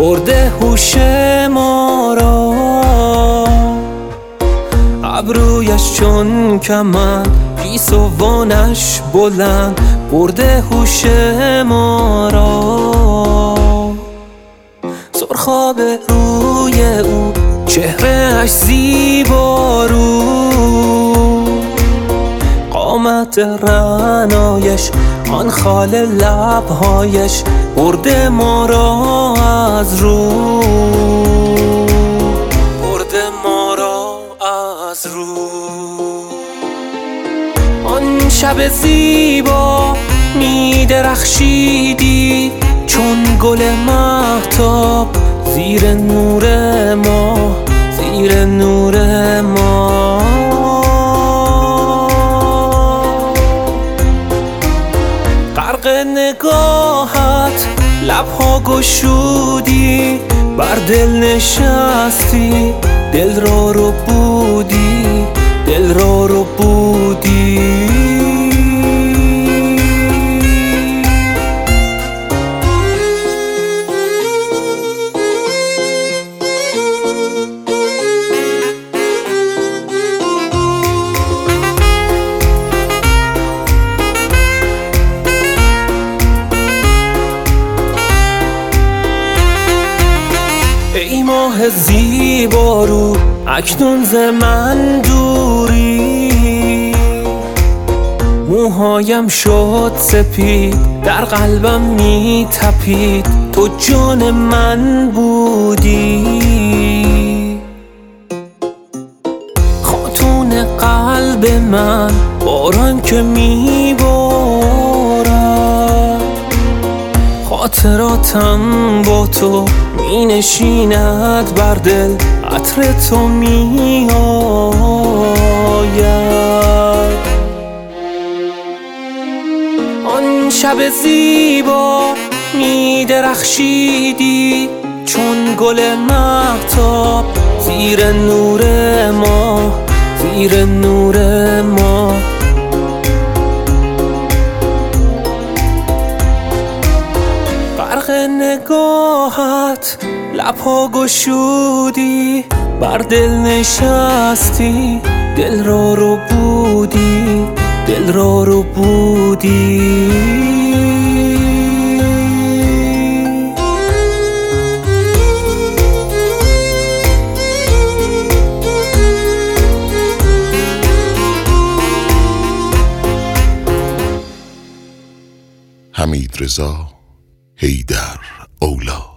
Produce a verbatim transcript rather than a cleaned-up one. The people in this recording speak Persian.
برده هوش ما را. ابرویش چون کمند، گیسوانش بلند، برده هوش ما را. سرخاب روی او، چهرهش زیبا رو، قامت رعنایش، آن خال لبهایش، برده ما را از رو، برده ما را از رو. آن شب زیبا می درخشیدی چون گل مهتاب، زیر نور ما، زیر نور ما. غرق نگاهت لبها گشودی، بر دل نشستی، دل را رو بودی، دل را رو بودی. ای ماه زیبا رو، اکنون ز من دوری، موهایم شد سپید، در قلبم می تپید، تو جان من بودی. خاتون قلب من، باران که می بارد، خاطراتم با تو می نشیند بر دل، عطر تو می آید. آن شب زیبا می درخشیدی چون گل مهتاب، زیر نور ما، زیر نور ما. غرق نگاهت لبها گشودی، بر دل نشستی، دل را رو بودی، دل را رو بودی. حمیدرضا حیدر اولی.